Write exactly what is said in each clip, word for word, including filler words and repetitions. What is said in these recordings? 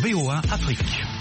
V O A Afrique.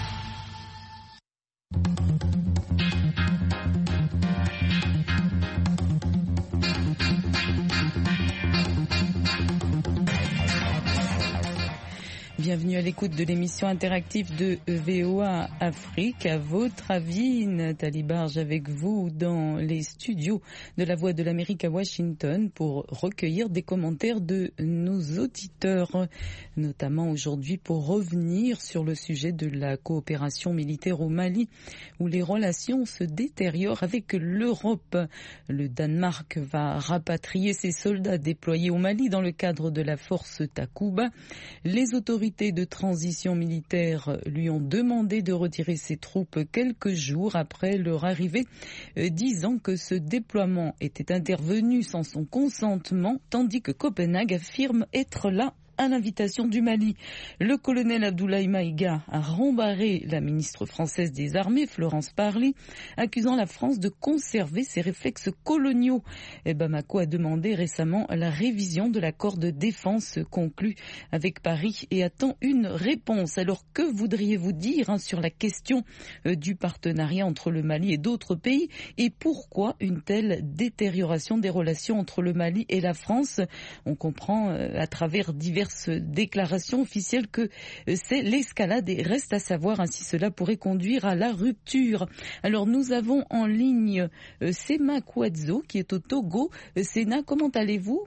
Bienvenue à l'écoute de l'émission interactive de V O A Afrique. À votre avis, Nathalie Barge avec vous dans les studios de la Voix de l'Amérique à Washington pour recueillir des commentaires de nos auditeurs, notamment aujourd'hui pour revenir sur le sujet de la coopération militaire au Mali où les relations se détériorent avec l'Europe. Le Danemark va rapatrier ses soldats déployés au Mali dans le cadre de la force Takuba. Les autorités de transition militaire lui ont demandé de retirer ses troupes quelques jours après leur arrivée, disant que ce déploiement était intervenu sans son consentement, tandis que Copenhague affirme être là à l'invitation du Mali. Le colonel Abdoulaye Maïga a rembarré la ministre française des Armées, Florence Parly, accusant la France de conserver ses réflexes coloniaux. Et Bamako a demandé récemment la révision de l'accord de défense conclu avec Paris et attend une réponse. Alors que voudriez-vous dire hein, sur la question euh, du partenariat entre le Mali et d'autres pays et pourquoi une telle détérioration des relations entre le Mali et la France? On comprend euh, à travers divers déclaration officielle que c'est l'escalade et reste à savoir hein, si cela pourrait conduire à la rupture. Alors nous avons en ligne euh, Sema Kouadzo qui est au Togo. Euh, Sena, comment allez-vous?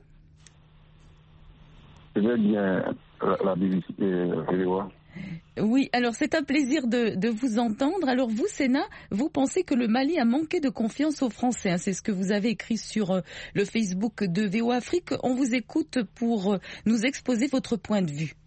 Je vais bien, la B B C euh, Oui, alors c'est un plaisir de, de vous entendre. Alors vous, Sena, vous pensez que le Mali a manqué de confiance aux Français, hein, c'est ce que vous avez écrit sur euh, le Facebook de V O A Afrique. On vous écoute pour euh, nous exposer votre point de vue.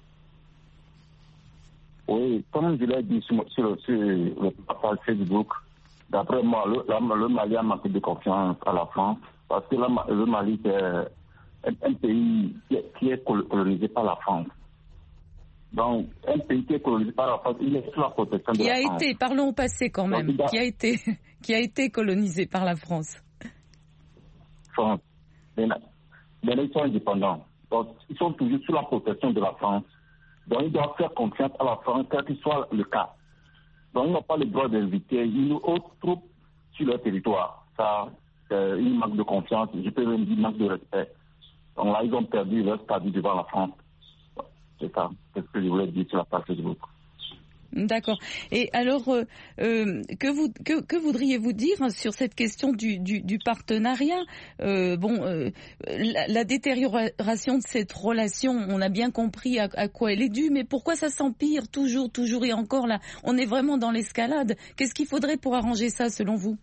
Oui, comme je l'ai dit sur, sur, sur le page Facebook, d'après moi, le, la, le Mali a manqué de confiance à la France parce que la, le Mali c'est un, un pays qui est, qui est colonisé par la France. Donc, un pays qui est colonisé par la France, il est sous la protection de qui la a France. Été, parlons au passé quand même, Donc, a... qui a été, qui a été colonisé par la France. France. Mais ils sont indépendants. Donc, ils sont toujours sous la protection de la France. Donc, ils doivent faire confiance à la France, quel que soit le cas. Donc, ils n'ont pas le droit d'inviter une autre troupe sur leur territoire. Ça, c'est une manque de confiance, je peux même dire manque de respect. Donc là, ils ont perdu leur statut devant la France. C'est ça, c'est ce que je voulais dire sur la page Facebook. D'accord. Et alors, euh, euh, que, vous, que, que voudriez-vous dire sur cette question du, du, du partenariat? euh, Bon, euh, la, la détérioration de cette relation, on a bien compris à, à quoi elle est due, mais pourquoi ça s'empire toujours, toujours et encore là? On est vraiment dans l'escalade. Qu'est-ce qu'il faudrait pour arranger ça, selon vous?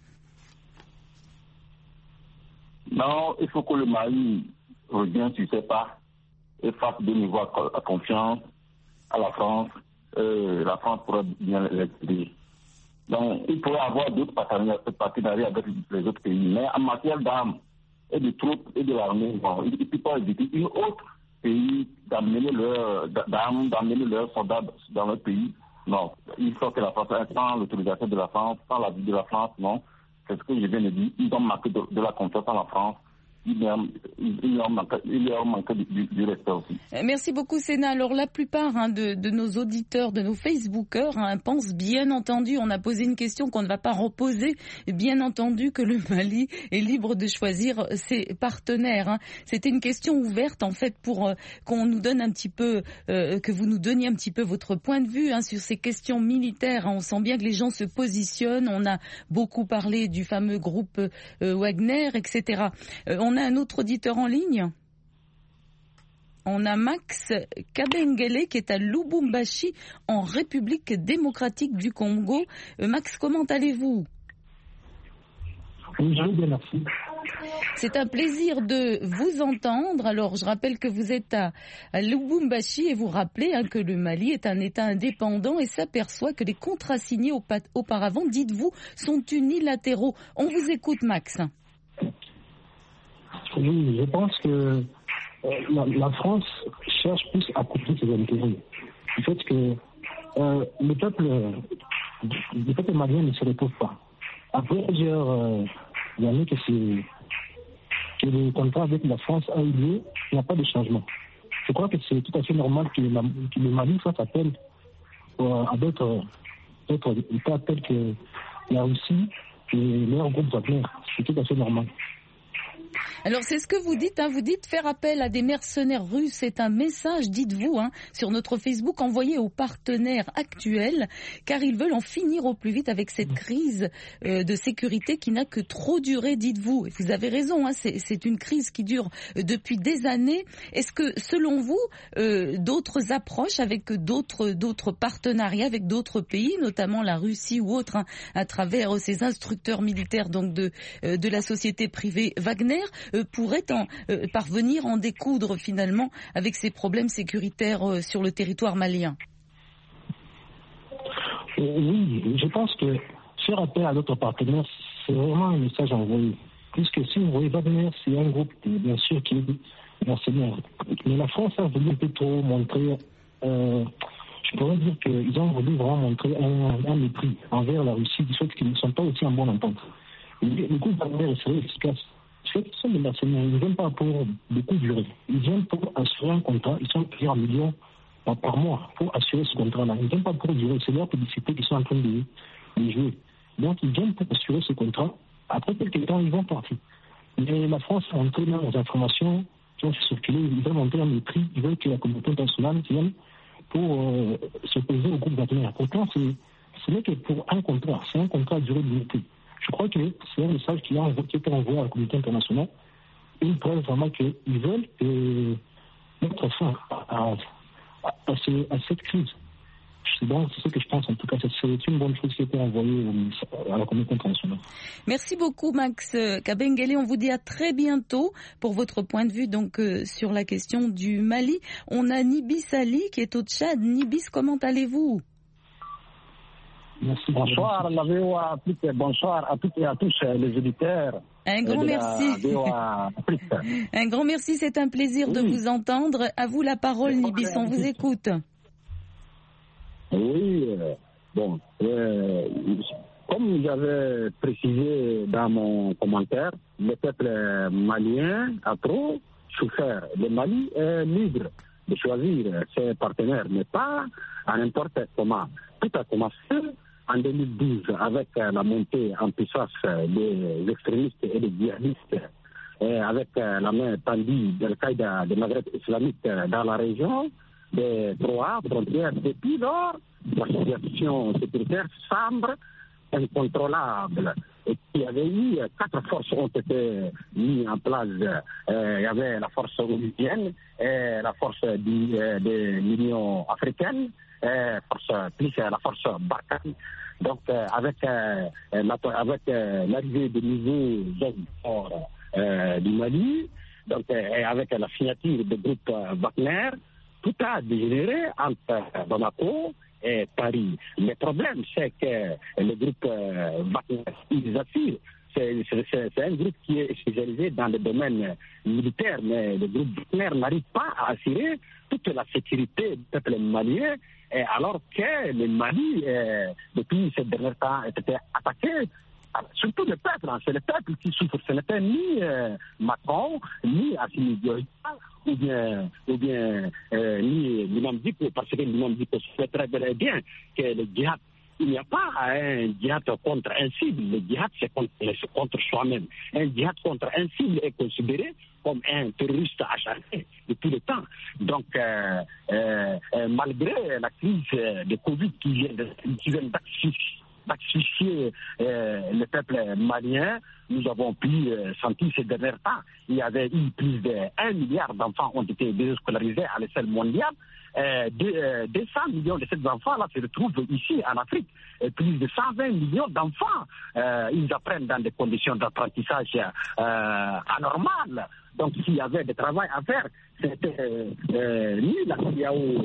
Non, il faut que le Mali revienne sur ses pas et fasse de nouveau confiance à la France. Euh, la France pourrait bien l'aider. Donc, il pourrait avoir d'autres partenariats avec les autres pays. Mais en matière d'armes et de troupes et de l'armée, bon, il ne peut pas éviter une autre pays d'amener leurs d'armes, d'amener leurs soldats dans leur pays. Non, il faut que la France, sans l'autorisation de la France, sans l'avis de la France, non. C'est ce que je viens de dire. Ils ont manqué de, de la confiance à la France. Il leur manque du, du respect aussi. Merci beaucoup, Sénat. Alors, la plupart hein, de, de nos auditeurs, de nos Facebookers, hein, pensent bien entendu, on a posé une question qu'on ne va pas reposer, bien entendu que le Mali est libre de choisir ses partenaires. Hein. C'était une question ouverte, en fait, pour euh, qu'on nous donne un petit peu, euh, que vous nous donniez un petit peu votre point de vue hein, sur ces questions militaires. Hein. On sent bien que les gens se positionnent. On a beaucoup parlé du fameux groupe euh, Wagner, et cetera. Euh, on On a un autre auditeur en ligne. On a Max Kabengele qui est à Lubumbashi en République démocratique du Congo. Euh, Max, comment allez-vous? Oui, je vais bien, merci. C'est un plaisir de vous entendre. Alors, je rappelle que vous êtes à, à Lubumbashi et vous rappelez hein, que le Mali est un État indépendant et s'aperçoit que les contrats signés auparavant, dites-vous, sont unilatéraux. On vous écoute, Max. Oui, je pense que euh, la, la France cherche plus à protéger ses intérêts. Du fait que euh, le peuple, le peuple malien ne se retrouve pas. Après plusieurs euh, années que, que le contrat avec la France a eu lieu, il n'y a pas de changement. Je crois que c'est tout à fait normal que, la, que le Mali fasse appel euh, à d'autres, d'autres États tels que la Russie et leur groupe Wagner. C'est tout à fait normal. Alors c'est ce que vous dites, hein, vous dites faire appel à des mercenaires russes, c'est un message, dites-vous, hein, sur notre Facebook envoyé aux partenaires actuels, car ils veulent en finir au plus vite avec cette crise euh, de sécurité qui n'a que trop duré, dites-vous. Et vous avez raison, hein, c'est, c'est une crise qui dure euh, depuis des années. Est-ce que selon vous, euh, d'autres approches avec d'autres, d'autres partenariats avec d'autres pays, notamment la Russie ou autres, hein, à travers euh, ces instructeurs militaires donc de, euh, de la société privée Wagner, Euh, pourrait en, euh, parvenir en découdre finalement avec ces problèmes sécuritaires euh, sur le territoire malien? euh, Oui, je pense que faire appel à d'autres partenaires, c'est vraiment un message envoyé. Puisque si vous voyez, Wagner, c'est un groupe, bien sûr, qui est mercenaire. Mais la France a voulu un peu trop montrer, euh, je pourrais dire qu'ils ont voulu vraiment montrer un, un mépris envers la Russie, du fait qu'ils ne sont pas aussi en bonne entente. Le groupe Wagner est efficace. Ce sont des mercenaires, ils ne viennent pas pour beaucoup durer. Ils viennent pour assurer un contrat, ils sont plusieurs millions par mois pour assurer ce contrat-là. Ils ne viennent pas pour durer, c'est leur publicité qu'ils sont en train de, de jouer. Donc ils viennent pour assurer ce contrat. Après quelques temps, ils vont partir. Mais la France a entré dans les informations qui ont circulé, ils veulent monter un mépris, ils veulent que la communauté internationale vienne pour euh, s'opposer au groupe Wagner. Pourtant, c'est, ce n'est que pour un contrat, c'est un contrat à durée limitée. Je crois que c'est un message qui a été envoyé à la communauté internationale, une preuve vraiment qu'ils veulent euh, mettre fin à, à, à, ce, à cette crise. C'est bon, c'est ce que je pense en tout cas, c'est une bonne chose qui a été envoyée à la communauté internationale. Merci beaucoup Max Kabengele, on vous dit à très bientôt pour votre point de vue donc euh, sur la question du Mali. On a Nibis Ali qui est au Tchad. Nibis, comment allez-vous? Merci. Bonsoir, la V O A Afrique, bonsoir à toutes et à tous les auditeurs. Un grand merci. Un grand merci, c'est un plaisir oui. de vous entendre. À vous la parole, Nibis, on vous écoute. Oui, euh, bon, euh, comme j'avais précisé dans mon commentaire, le peuple malien a trop souffert. Le Mali est libre de choisir ses partenaires, mais pas à n'importe comment. Tout a commencé en deux mille douze, avec la montée en puissance des extrémistes et des djihadistes, et avec la main tendue de l'Al-Qaïda du Maghreb islamique dans la région des trois frontières. Depuis lors, la situation sécuritaire semble incontrôlable. Et il y avait eu quatre forces ont été mises en place. Euh, il y avait la force onusienne, et la force du, euh, de l'Union africaine, et force, plus la force Barkhane. Donc, euh, avec, euh, la, avec euh, l'arrivée de nouveaux hommes forts euh, du Mali, donc, euh, et avec la signature du groupe euh, Wagner, tout a dégénéré entre Bamako et Paris. Le problème, c'est que le groupe euh, Wagner, ils assurent, c'est, c'est, c'est un groupe qui est spécialisé dans le domaine militaire, mais le groupe Wagner n'arrive pas à assurer toute la sécurité du peuple malien, et alors que le Mali, euh, depuis ces derniers temps, a été attaqué. Surtout le peuple, hein, c'est le peuple qui souffre. Ce n'était ni euh, Macron, ni Assimi Goïta, ou bien, ou bien euh, ni l'imam Diko, parce que l'imam Diko sait très bien que le djihad, il n'y a pas un djihad contre un cible. Le djihad, c'est contre, c'est contre soi-même. Un djihad contre un cible est considéré comme un terroriste acharné depuis le temps. Donc, euh, euh, euh, malgré la crise de Covid qui vient, de, qui vient d'asphyxier euh, le peuple malien, nous avons pu euh, sentir ces derniers temps. Il y avait eu plus de un milliard d'enfants ont été déscolarisés à l'échelle mondiale. Euh, deux, euh, deux cents millions de ces enfants-là se retrouvent ici en Afrique. Et plus de cent vingt millions d'enfants, euh, ils apprennent dans des conditions d'apprentissage euh, anormales. Donc, s'il y avait du travail à faire, c'était euh, ni la C I A O.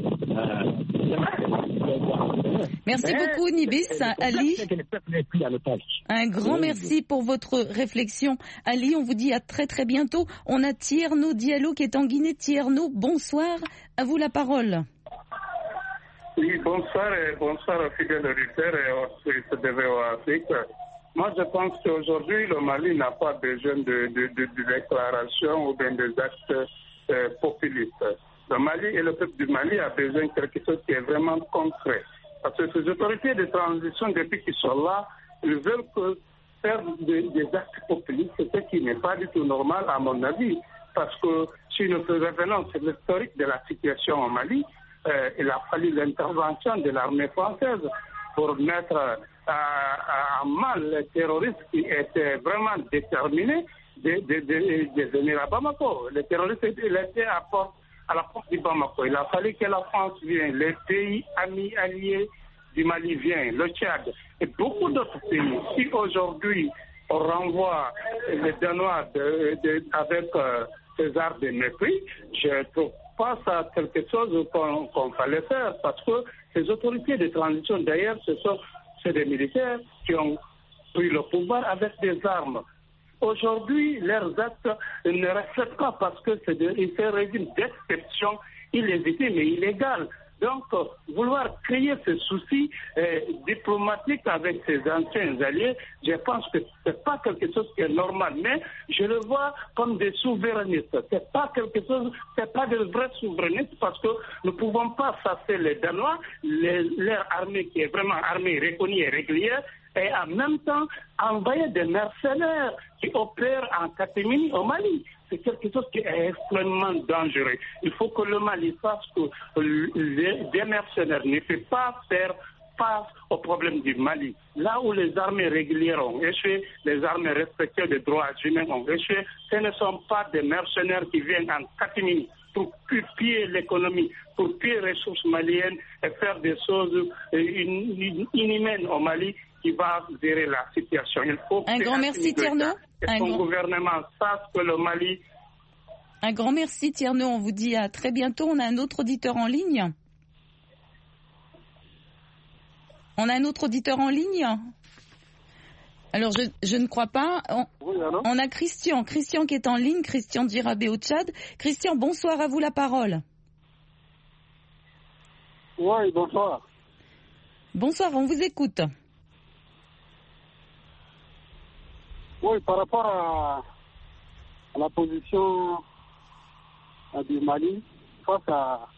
Merci mais, beaucoup, Nibis. Ali, un grand oui. merci pour votre réflexion. Ali, on vous dit à très très bientôt. On a Tierno Diallo qui est en Guinée. Tierno, bonsoir. À vous la parole. Oui, bonsoir et bonsoir aux fidèles auditeurs et aux suisses de V O A Afrique. Moi, je pense qu'aujourd'hui, le Mali n'a pas besoin de, de, de, de déclarations ou bien des actes euh, populistes. Le Mali et le peuple du Mali a besoin de quelque chose qui est vraiment concret. Parce que ces autorités de transition, depuis qu'ils sont là, ils veulent que faire des, des actes populistes, ce qui n'est pas du tout normal à mon avis. Parce que si nous revenons sur l'historique de la situation au Mali, euh, il a fallu l'intervention de l'armée française pour mettre à, à, à mal les terroristes qui étaient vraiment déterminés de, de, de, de venir à Bamako. Les terroristes étaient à, porte, à la porte du Bamako. Il a fallu que la France vienne, les pays amis alliés du Mali viennent, le Tchad et beaucoup d'autres pays. Si aujourd'hui on renvoie les Danois de, de, avec euh, ces arts de mépris, je ne trouve pas ça quelque chose qu'on qu'on fallait faire parce que ces autorités de transition, d'ailleurs, ce sont c'est des militaires qui ont pris le pouvoir avec des armes. Aujourd'hui, leurs actes ne reflètent pas parce que c'est un régime d'exception illégitime et illégal. Donc, vouloir créer ce souci euh, diplomatique avec ses anciens alliés, je pense que ce n'est pas quelque chose qui est normal. Mais je le vois comme des souverainistes. Ce n'est pas quelque chose, ce n'est pas des vrais souverainistes parce que nous ne pouvons pas chasser les Danois, les, leur armée qui est vraiment armée reconnue et régulière, et en même temps envoyer des mercenaires qui opèrent en catimini au Mali. C'est quelque chose qui est extrêmement dangereux. Il faut que le Mali sache que les, des mercenaires ne peuvent pas faire face au problème du Mali. Là où les armées régulières ont échoué, les armées respectueuses des droits humains ont échoué, ce ne sont pas des mercenaires qui viennent en catimini pour piller l'économie, pour piller les ressources maliennes et faire des choses inhumaines au Mali qui va gérer la situation. Il faut un grand merci Tierno. Que son grand... gouvernement sache que le Mali... Un grand merci Tierno, on vous dit à très bientôt. On a un autre auditeur en ligne. On a un autre auditeur en ligne. Alors je, je ne crois pas. On, oui, on a Christian, Christian qui est en ligne, Christian Dirabé au Tchad. Christian, bonsoir, à vous la parole. Oui, bonsoir. Bonsoir, on vous écoute. Oui, par rapport à, à la position à du Mali face à,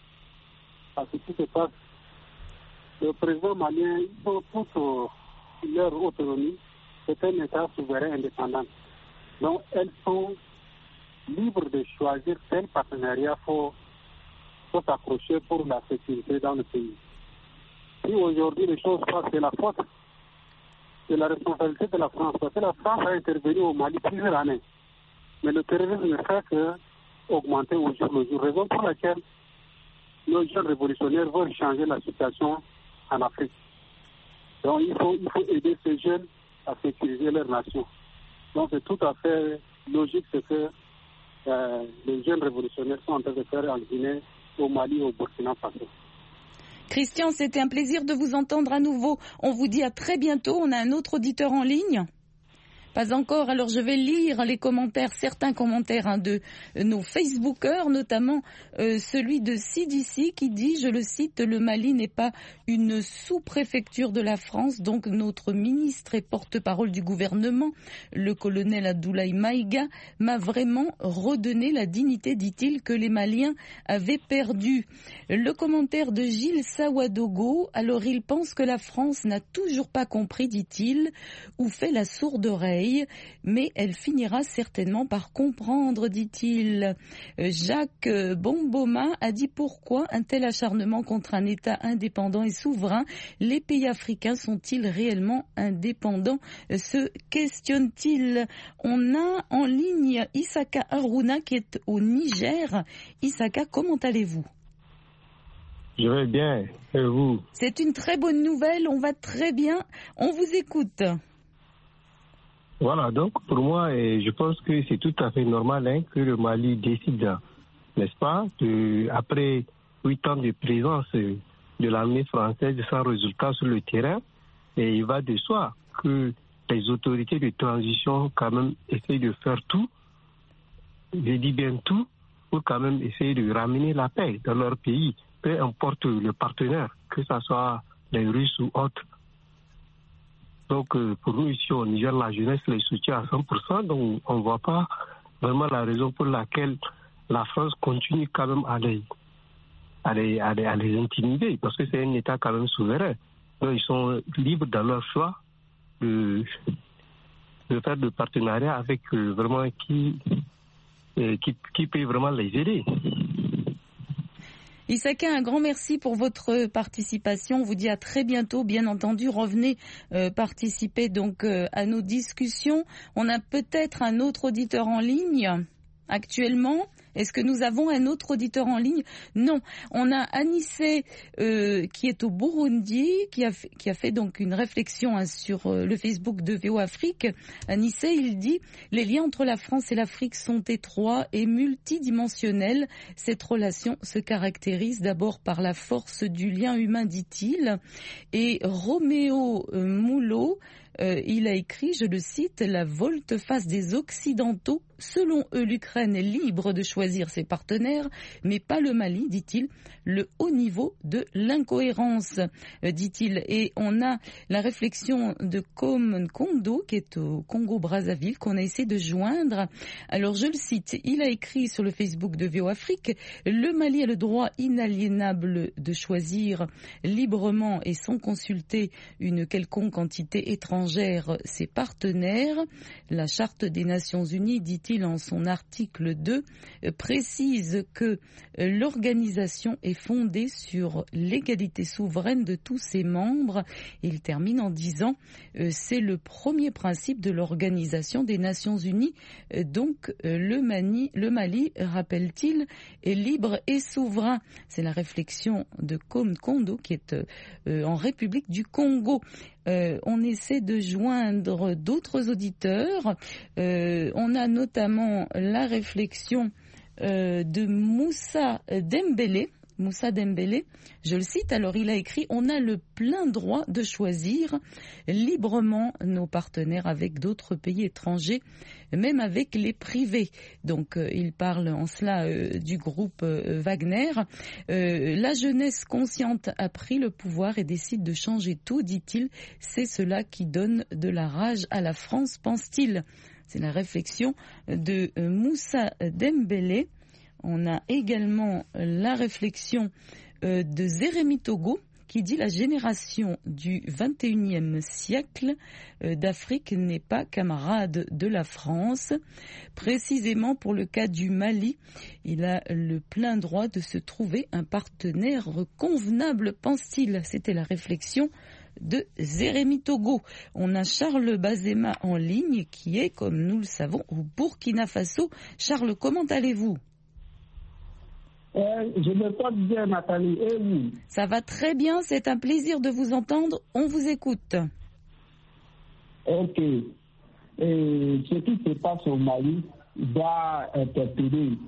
à ce qui se passe, le président malien, ils ont toute leur autonomie, c'est un État souverain indépendant. Donc, elles sont libres de choisir quel partenariat il faut, faut s'accrocher pour la sécurité dans le pays. Si aujourd'hui les choses passent, c'est la faute. C'est la responsabilité de la France, parce que la France a intervenu au Mali plusieurs années. Mais le terrorisme ne fait qu'augmenter au jour le jour, raison pour laquelle nos jeunes révolutionnaires veulent changer la situation en Afrique. Donc il faut, il faut aider ces jeunes à sécuriser leur nation. Donc c'est tout à fait logique ce que euh, les jeunes révolutionnaires sont en train de faire en Guinée, au Mali, au Burkina Faso. Christian, c'était un plaisir de vous entendre à nouveau. On vous dit à très bientôt. On a un autre auditeur en ligne. Pas encore, alors je vais lire les commentaires, certains commentaires hein, de nos Facebookers, notamment euh, celui de C D C qui dit, je le cite, le Mali n'est pas une sous-préfecture de la France, donc notre ministre et porte-parole du gouvernement, le colonel Abdoulaye Maïga, m'a vraiment redonné la dignité, dit-il, que les Maliens avaient perdue. Le commentaire de Gilles Sawadogo, alors il pense que la France n'a toujours pas compris, dit-il, ou fait la sourde oreille, mais elle finira certainement par comprendre, dit-il. Jacques Bomboma a dit pourquoi un tel acharnement contre un État indépendant et souverain. Les pays africains sont-ils réellement indépendants, se questionne-t-il. On a en ligne Isaka Haruna qui est au Niger. Isaka, comment allez-vous? Je vais bien, et vous? C'est une très bonne nouvelle, on va très bien, on vous écoute. Voilà, donc pour moi, je pense que c'est tout à fait normal hein, que le Mali décide, n'est-ce pas, de, après huit ans de présence de l'armée française sans résultat sur le terrain, et il va de soi que les autorités de transition quand même essayent de faire tout, je dis bien tout, pour quand même essayer de ramener la paix dans leur pays, peu importe le partenaire, que ce soit les Russes ou autres. Donc, euh, pour nous ici au Niger, la jeunesse les soutient à cent pour cent. Donc, on ne voit pas vraiment la raison pour laquelle la France continue quand même à les, à les, à les, à les intimider, parce que c'est un État quand même souverain. Donc ils sont libres dans leur choix de, de faire des partenariats avec euh, vraiment qui, euh, qui, qui peut vraiment les aider. Issaka, un grand merci pour votre participation. On vous dit à très bientôt. Bien entendu, revenez euh, participer donc euh, à nos discussions. On a peut-être un autre auditeur en ligne actuellement. Est-ce que nous avons un autre auditeur en ligne? Non. On a Anissé euh, qui est au Burundi, qui a fait, qui a fait donc une réflexion hein, sur euh, le Facebook de V O Afrique. Anissé, il dit « Les liens entre la France et l'Afrique sont étroits et multidimensionnels. Cette relation se caractérise d'abord par la force du lien humain, dit-il. » Et Roméo euh, Moulot, Euh, il a écrit, je le cite, « La volte-face des Occidentaux. Selon eux, l'Ukraine est libre de choisir ses partenaires, mais pas le Mali, dit-il. Le haut niveau de l'incohérence, euh, dit-il. » Et on a la réflexion de Com Kondo, qui est au Congo-Brazzaville, qu'on a essayé de joindre. Alors, je le cite, il a écrit sur le Facebook de V O Afrique, « Le Mali a le droit inaliénable de choisir librement et sans consulter une quelconque entité étrangère ses partenaires. La Charte des Nations Unies, dit-il en son article deux, précise que l'organisation est fondée sur l'égalité souveraine de tous ses membres. » Il termine en disant « C'est le premier principe de l'Organisation des Nations Unies. Donc le Mali, le Mali, rappelle-t-il, est libre et souverain. » C'est la réflexion de Com Kondo qui est euh, en République du Congo. Euh, on essaie de joindre d'autres auditeurs. Euh, on a notamment la réflexion euh, de Moussa Dembélé. Moussa Dembélé, je le cite, alors il a écrit « On a le plein droit de choisir librement nos partenaires avec d'autres pays étrangers, même avec les privés. » Donc euh, il parle en cela euh, du groupe euh, Wagner. Euh, la jeunesse consciente a pris le pouvoir et décide de changer tout, dit-il. C'est cela qui donne de la rage à la France, pense-t-il. C'est la réflexion de euh, Moussa Dembélé. On a également la réflexion euh, de Jérémy Togo qui dit « La génération du vingt et unième siècle euh, d'Afrique n'est pas camarade de la France. » Précisément pour le cas du Mali, il a le plein droit de se trouver un partenaire convenable, pense-t-il. C'était la réflexion de Jérémy Togo. On a Charles Bazema en ligne qui est, comme nous le savons, au Burkina Faso. Charles, comment allez-vous ? Euh, je me porte bien, Nathalie. Et vous? Ça va très bien, c'est un plaisir de vous entendre. On vous écoute. Ok. Et ce qui se passe au Mali doit interpeller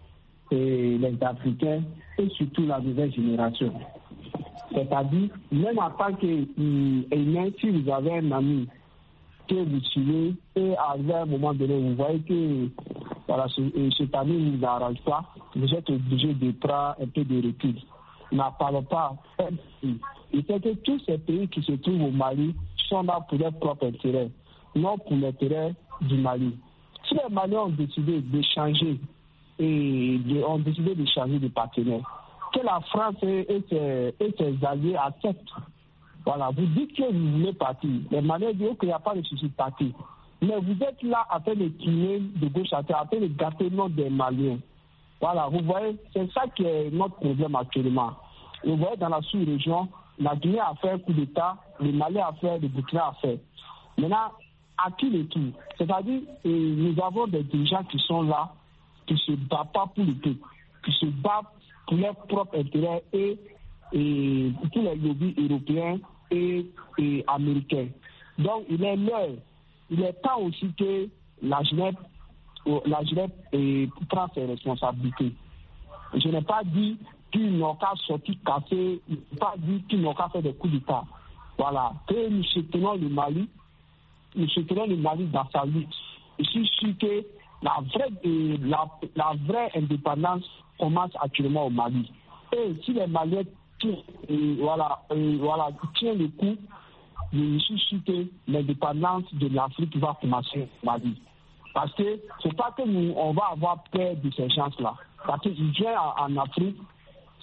les Africains et surtout la nouvelle génération. C'est-à-dire, même en tant qu'humain, si vous avez un ami que vous suivez et à un moment donné, vous voyez que voilà, cet ami ne vous arrange pas, vous êtes obligé de prendre un peu de recul. N'en parlons pas. Il fait que tous ces pays qui se trouvent au Mali sont là pour leur propre intérêt, non pour l'intérêt du Mali. Si les Maliens ont décidé de changer et de, ont décidé de changer de partenaire, que la France et, et, ses, et ses alliés acceptent. Voilà, vous dites que vous voulez partir. Les Maliens disent qu'il n'y a pas de souci de partir. Mais vous êtes là à faire le crier de gauche à terre, à faire le gâter le nom des Maliens. Voilà, vous voyez, c'est ça qui est notre problème actuellement. Vous voyez, dans la sous-région, la Guinée a fait un coup d'État, le Mali a fait, le Burkina a fait. Maintenant, à qui le tout? C'est-à-dire, nous avons des dirigeants qui sont là, qui ne se battent pas pour le peuple, qui se battent pour leur propre intérêt et, et pour les lobbies européens et, et américains. Donc, il est l'heure, il est temps aussi que la Genève, la Genève eh, prend ses responsabilités. Je n'ai pas dit qu'ils n'ont qu'à sortir casser, je n'ai pas dit qu'ils n'ont qu'à faire des coups d'État. Voilà, que nous soutenons le Mali, nous soutenons le Mali dans sa lutte. Je suis sûr que la vraie, la, la vraie indépendance commence actuellement au Mali. Et si les Maliens tiennent, et voilà, et voilà, tiennent le coup, je suis sûr que l'indépendance de l'Afrique va commencer au Mali. Parce que c'est pas que nous, on va avoir peur de ces gens-là. Parce qu'ils viennent en, en Afrique,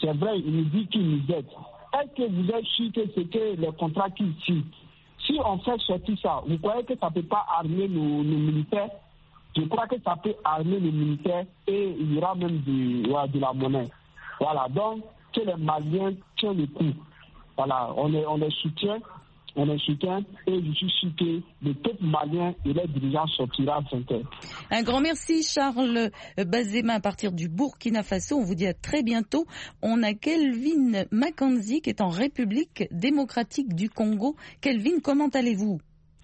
c'est vrai, il nous dit qu'il nous aide. Est-ce que vous êtes sûr que c'est que le contrat qu'il signe? Si on fait sortir ça, vous croyez que ça ne peut pas armer nos, nos militaires? Je crois que ça peut armer les militaires et il y aura même de, ouais, de la monnaie. Voilà, donc que les Maliens tiennent le coup. Voilà, on les, on les soutient, on les soutient et je suis sûr que le peuple malien et les dirigeants sortira à vingt heures. Un grand merci Charles Bazema à partir du Burkina Faso. On vous dit à très bientôt. On a Kelvin Makanzi qui est en République démocratique du Congo. Kelvin, comment allez-vous?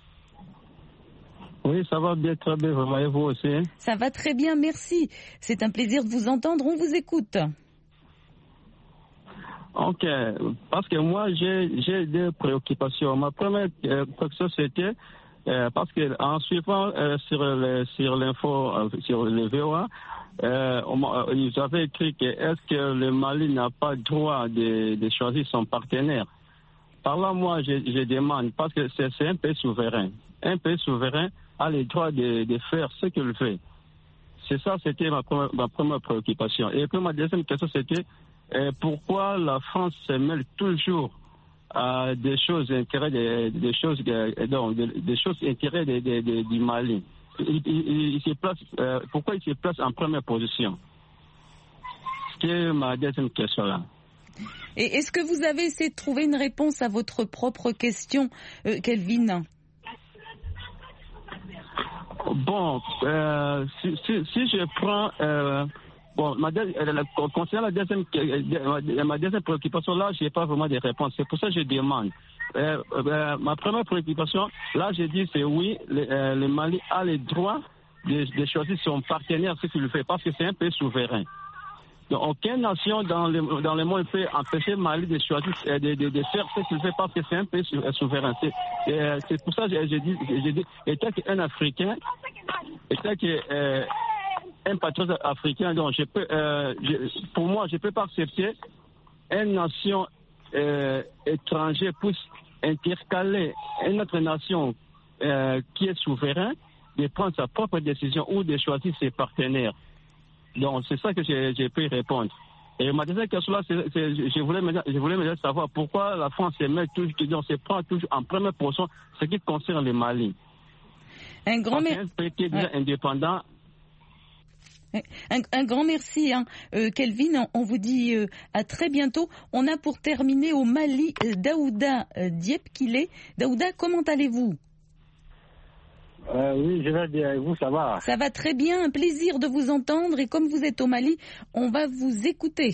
Oui, ça va bien, très bien, vous voyez vous aussi. Ça va très bien, merci. C'est un plaisir de vous entendre, on vous écoute. Ok, parce que moi j'ai j'ai des préoccupations. Ma première euh, préoccupation c'était euh, parce que en suivant euh, sur le, sur l'info euh, sur le V O A, euh, on, ils avaient écrit que est-ce que le Mali n'a pas le droit de, de choisir son partenaire. Par là, moi je, je demande parce que c'est, c'est un pays souverain. Un pays souverain a le droit de, de faire ce qu'il fait. C'est ça, c'était ma première, ma première préoccupation. Et puis ma deuxième question c'était et pourquoi la France se mêle toujours à des choses intérêts des, des choses donc, des, des choses intérêts des, des, des, du Mali. Il, il, il se place, euh, pourquoi il se place en première position? C'est ma deuxième question là. Et est-ce que vous avez essayé de trouver une réponse à votre propre question, euh, Kelvin? Bon, euh, si, si, si je prends euh, Bon, ma deux, concernant la deuxième, ma deuxième préoccupation, là, je n'ai pas vraiment de réponse. C'est pour ça que je demande. Euh, euh, ma première préoccupation, là, je dis c'est oui, le, euh, le Mali a le droit de, de choisir son partenaire, ce qu'il fait, parce que c'est un pays souverain. Donc, aucune nation dans le, dans le monde peut empêcher le Mali de choisir, de, de, de faire ce qu'il fait, parce que c'est un pays souverain. C'est, euh, c'est pour ça que je dis, je dis, étant qu'un Africain, étant que euh, un patriote africain, donc je peux, euh, je, pour moi, je ne peux pas accepter une nation euh, étrangère puisse intercaler une autre nation euh, qui est souveraine de prendre sa propre décision ou de choisir ses partenaires. Donc c'est ça que j'ai, j'ai pu répondre. Et ma deuxième question là, c'est, c'est, je voulais me, je voulais me savoir pourquoi la France se met toujours, on se prend toujours en première position ce qui concerne le Mali. Un grand merci. Un pays qui est déjà indépendant. Un, un grand merci, hein. euh, Kelvin. On, on vous dit euh, à très bientôt. On a pour terminer au Mali euh, Daouda euh, Diepkile. Daouda, comment allez-vous? euh, Oui, je vais bien. Et vous, ça va? Ça va très bien. Un plaisir de vous entendre. Et comme vous êtes au Mali, on va vous écouter.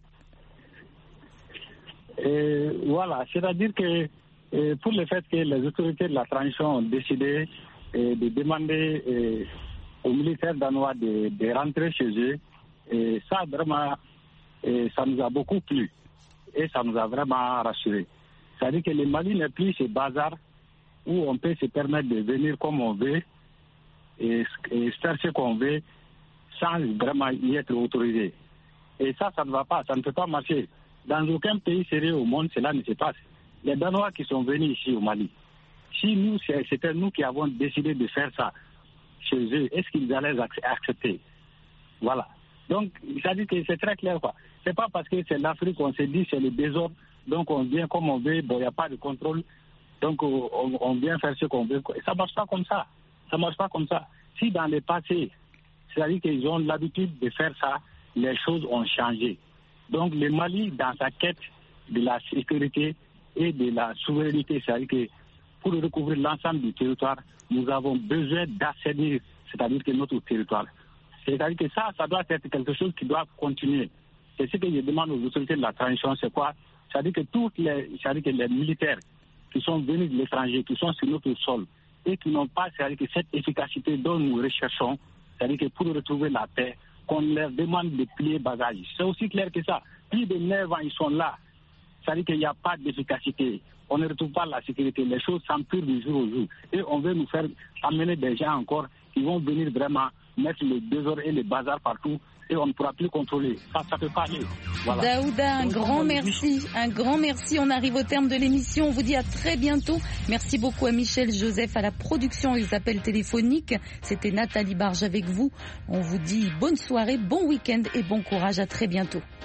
Et voilà, c'est-à-dire que et pour le fait que les autorités de la transition ont décidé et, de demander et, aux militaires danois de, de rentrer chez eux, et ça vraiment, et ça nous a beaucoup plu et ça nous a vraiment rassurés. C'est-à-dire que le Mali n'est plus ce bazar où on peut se permettre de venir comme on veut et, et faire ce qu'on veut sans vraiment y être autorisé. Et ça, ça ne va pas, ça ne peut pas marcher. Dans aucun pays sérieux au monde, cela ne se passe. Les Danois qui sont venus ici au Mali, si nous, c'était nous qui avons décidé de faire ça chez eux, est-ce qu'ils allaient accepter? Voilà. Donc, ça dit que c'est très clair, quoi. C'est pas parce que c'est l'Afrique qu'on se dit c'est le désordre, donc on vient comme on veut, bon, il n'y a pas de contrôle, donc on, on vient faire ce qu'on veut. Ça ne marche pas comme ça. Ça marche pas comme ça. Si dans le passé, c'est-à-dire qu'ils ont l'habitude de faire ça, les choses ont changé. Donc, le Mali, dans sa quête de la sécurité et de la souveraineté, c'est-à-dire que pour recouvrir l'ensemble du territoire, nous avons besoin d'assainir, c'est-à-dire que notre territoire. C'est-à-dire que ça, ça doit être quelque chose qui doit continuer. C'est ce que je demande aux autorités de la transition, c'est quoi? C'est-à-dire que tous les, c'est-à-dire que les militaires qui sont venus de l'étranger, qui sont sur notre sol, et qui n'ont pas, c'est-à-dire que cette efficacité dont nous recherchons, c'est-à-dire que pour retrouver la paix, qu'on leur demande de plier bagage. C'est aussi clair que ça. Plus de neuf ans, ils sont là. C'est-à-dire qu'il n'y a pas d'efficacité. On ne retrouve pas la sécurité. Les choses s'empirent du jour au jour. Et on veut nous faire amener des gens encore qui vont venir vraiment mettre le désordre et le bazar partout. Et on ne pourra plus contrôler. Ça, ça peut pas aller. Voilà. Daouda, un grand merci. Un grand merci. On arrive au terme de l'émission. On vous dit à très bientôt. Merci beaucoup à Michel Joseph à la production et aux appels téléphoniques. C'était Nathalie Barge avec vous. On vous dit bonne soirée, bon week-end et bon courage. À très bientôt.